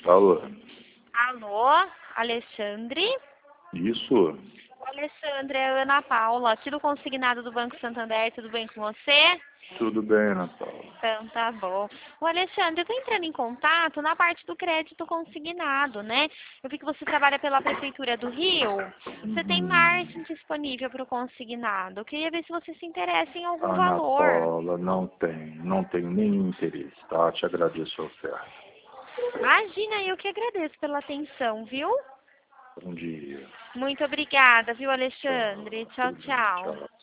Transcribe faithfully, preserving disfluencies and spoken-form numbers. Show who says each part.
Speaker 1: Alô?
Speaker 2: Alô, Alexandre?
Speaker 1: Isso?
Speaker 2: Alexandre, é a Ana Paula, aqui do consignado do Banco Santander, tudo bem com você?
Speaker 1: Tudo bem, Ana Paula.
Speaker 2: Então tá bom. O Alexandre, eu tô entrando em contato na parte do crédito consignado, né? Eu vi que você trabalha pela Prefeitura do Rio. Você tem
Speaker 1: Hum,
Speaker 2: margem disponível para o consignado. Eu queria ver se você se interessa em algum
Speaker 1: Ana
Speaker 2: valor.
Speaker 1: Paula, não tenho, não tenho nenhum interesse, tá? Te agradeço a oferta.
Speaker 2: Imagina, eu que agradeço pela atenção, viu?
Speaker 1: Bom dia.
Speaker 2: Muito obrigada, viu,
Speaker 1: Tchau.
Speaker 2: Alexandre? Tchau,
Speaker 1: Tudo bem,
Speaker 2: tchau.
Speaker 1: tchau.